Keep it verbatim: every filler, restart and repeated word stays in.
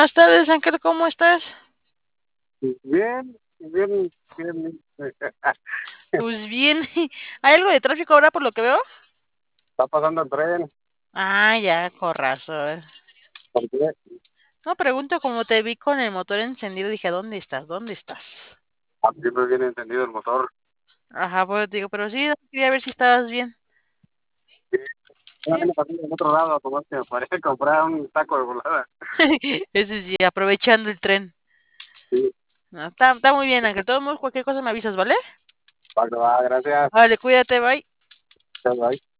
buenas tardes, Ángel, ¿cómo estás? Bien, bien, bien. Pues bien, ¿hay algo de tráfico ahora por lo que veo? Está pasando el tren. Ah, ya, con razón. ¿Por qué? No, pregunto, como te vi con el motor encendido, dije, ¿dónde estás? ¿Dónde estás? Siempre viene encendido el motor. Ajá, pues digo, pero sí, quería ver si estabas bien. Ya Sí, viene pasando del otro lado, como que me parece comprar un taco de volada. ese sí, aprovechando el tren. Sí, No, está, está muy bien, Ángel. De todos modos, cualquier cosa me avisas, ¿vale? va, que va, gracias. Vale, cuídate, bye. Bye.